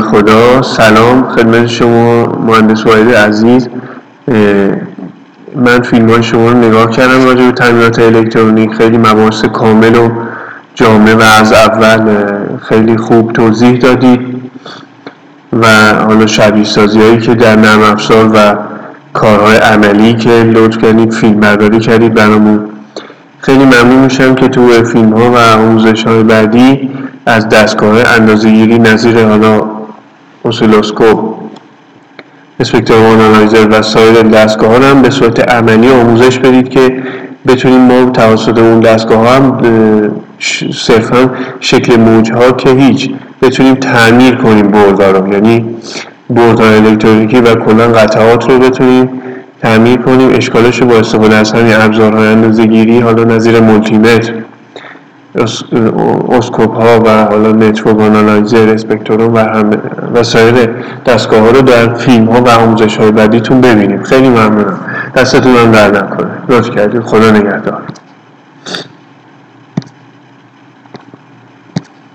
نام خدا. سلام خدمت شما مهندس وحید عزیز. من فیلم های شما رو نگاه کردم راجع به تامینات الکترونیک. خیلی مباحث کامل و جامع و از اول خیلی خوب توضیح دادید و حالا شبیه سازی هایی که در نرم افزار و کارهای عملی که لطف کردید فیلم برداری کردید برامون. خیلی ممنون میشم که تو فیلم ها و آموزش های بعدی از دستگاه اندازه‌گیری نظیر حالا اسیلوسکوپ، اسپکتروم آنالایزر و سایر دستگاه ها هم به صورت عملی آموزش بدید که بتونیم ما توسط اون دستگاه ها هم صرفا شکل موجها که هیچ بتونیم تعمیر کنیم بردها رو، یعنی بردهای الکترونیکی و کلا قطعات رو بتونیم تعمیر کنیم. اشکالش رو با استفاده از همین ابزارهای اندازه‌گیری حالا نظیر مولتیمتر، اسکوپ ها و حالا نتورک آنالایزر، اسپکتروم و سایر دستگاه ها رو در فیلم ها و آموزش های بعدیتون ببینیم. خیلی ممنونم. دستتون هم درد نکنه. لطف کردید. خدا نگهدار.